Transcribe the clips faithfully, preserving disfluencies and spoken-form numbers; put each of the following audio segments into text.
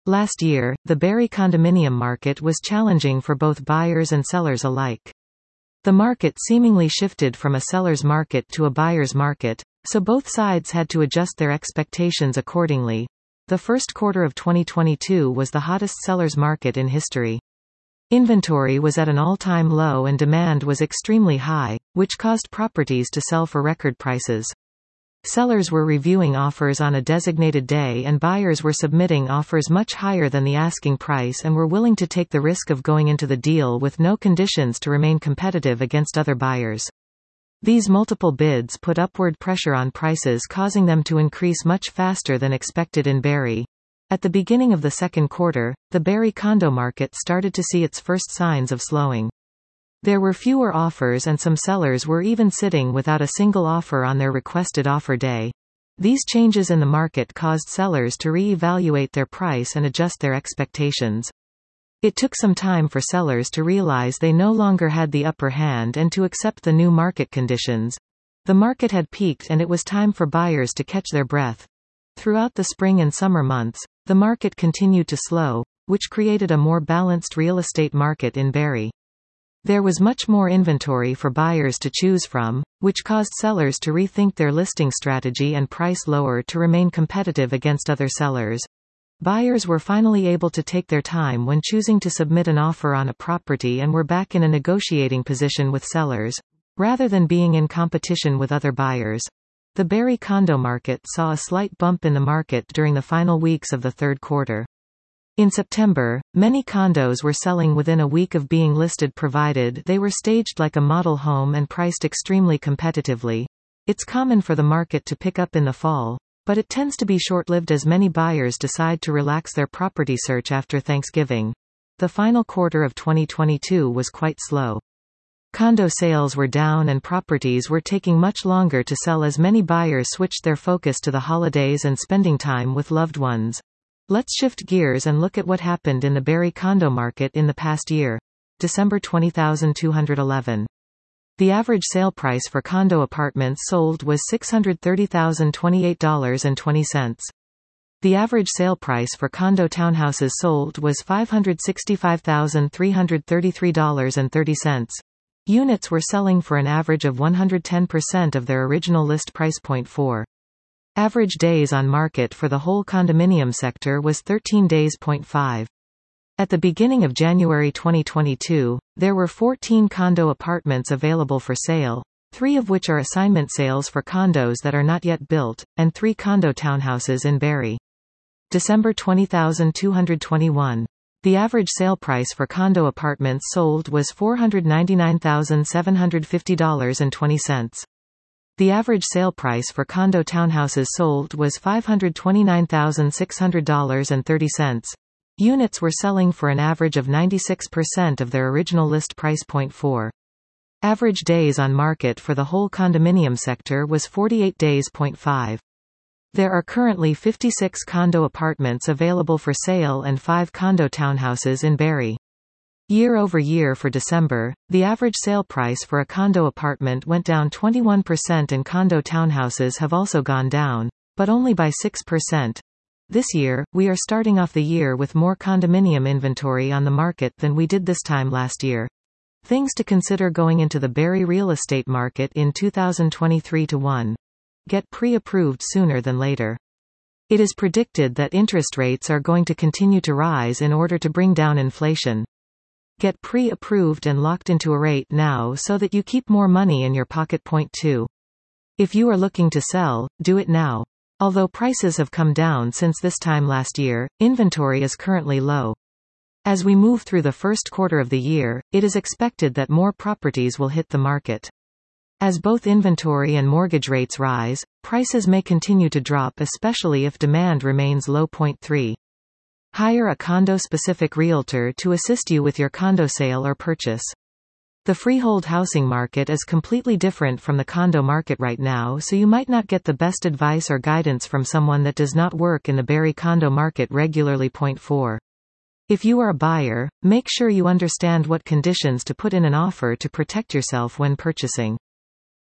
Last year, the Barrie condominium market was challenging for both buyers and sellers alike. The market seemingly shifted from a seller's market to a buyer's market, so both sides had to adjust their expectations accordingly. The first quarter of twenty twenty-two was the hottest seller's market in history. Inventory was at an all-time low and demand was extremely high, which caused properties to sell for record prices. Sellers were reviewing offers on a designated day and buyers were submitting offers much higher than the asking price and were willing to take the risk of going into the deal with no conditions to remain competitive against other buyers. These multiple bids put upward pressure on prices, causing them to increase much faster than expected in Barrie. At the beginning of the second quarter, the Barrie condo market started to see its first signs of slowing. There were fewer offers and some sellers were even sitting without a single offer on their requested offer day. These changes in the market caused sellers to re-evaluate their price and adjust their expectations. It took some time for sellers to realize they no longer had the upper hand and to accept the new market conditions. The market had peaked and it was time for buyers to catch their breath. Throughout the spring and summer months, the market continued to slow, which created a more balanced real estate market in Barrie. There was much more inventory for buyers to choose from, which caused sellers to rethink their listing strategy and price lower to remain competitive against other sellers. Buyers were finally able to take their time when choosing to submit an offer on a property and were back in a negotiating position with sellers, rather than being in competition with other buyers. The Barrie condo market saw a slight bump in the market during the final weeks of the third quarter. In September, many condos were selling within a week of being listed provided they were staged like a model home and priced extremely competitively. It's common for the market to pick up in the fall, but it tends to be short-lived as many buyers decide to relax their property search after Thanksgiving. The final quarter of twenty twenty-two was quite slow. Condo sales were down and properties were taking much longer to sell as many buyers switched their focus to the holidays and spending time with loved ones. Let's shift gears and look at what happened in the Barrie condo market in the past year. December twenty two hundred eleven. The average sale price for condo apartments sold was six hundred thirty thousand twenty-eight dollars and twenty cents. The average sale price for condo townhouses sold was five hundred sixty-five thousand three hundred thirty-three dollars and thirty cents. Units were selling for an average of one hundred ten percent of their original list price. Point four. Average days on market for the whole condominium sector was thirteen days. Point five. At the beginning of January twenty twenty-two, there were fourteen condo apartments available for sale, three of which are assignment sales for condos that are not yet built, and three condo townhouses in Barrie. December twenty two hundred twenty-one. The average sale price for condo apartments sold was four hundred ninety-nine thousand seven hundred fifty dollars and twenty cents. The average sale price for condo townhouses sold was five hundred twenty-nine thousand six hundred dollars and thirty cents. Units were selling for an average of ninety-six percent of their original list price. Point four. Average days on market for the whole condominium sector was forty-eight days. Point five. There are currently fifty-six condo apartments available for sale and five condo townhouses in Barrie. Year over year for December, the average sale price for a condo apartment went down twenty-one percent and condo townhouses have also gone down, but only by six percent. This year, we are starting off the year with more condominium inventory on the market than we did this time last year. Things to consider going into the Barrie real estate market in two thousand twenty-three to one. Get pre-approved sooner than later. It is predicted that interest rates are going to continue to rise in order to bring down inflation. Get pre-approved and locked into a rate now so that you keep more money in your pocket. Point two. If you are looking to sell, do it now. Although prices have come down since this time last year, inventory is currently low. As we move through the first quarter of the year, it is expected that more properties will hit the market. As both inventory and mortgage rates rise, prices may continue to drop, especially if demand remains low. Point three. Hire a condo-specific realtor to assist you with your condo sale or purchase. The freehold housing market is completely different from the condo market right now, so you might not get the best advice or guidance from someone that does not work in the Barrie condo market regularly. Point four. If you are a buyer, make sure you understand what conditions to put in an offer to protect yourself when purchasing.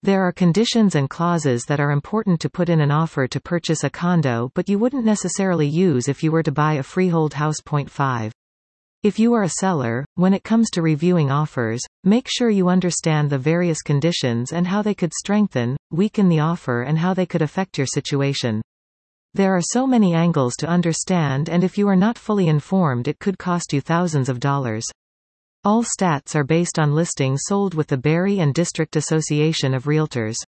There are conditions and clauses that are important to put in an offer to purchase a condo but you wouldn't necessarily use if you were to buy a freehold house. Point five. If you are a seller, when it comes to reviewing offers, make sure you understand the various conditions and how they could strengthen, weaken the offer and how they could affect your situation. There are so many angles to understand, and if you are not fully informed it could cost you thousands of dollars. All stats are based on listings sold with the Barrie and District Association of Realtors.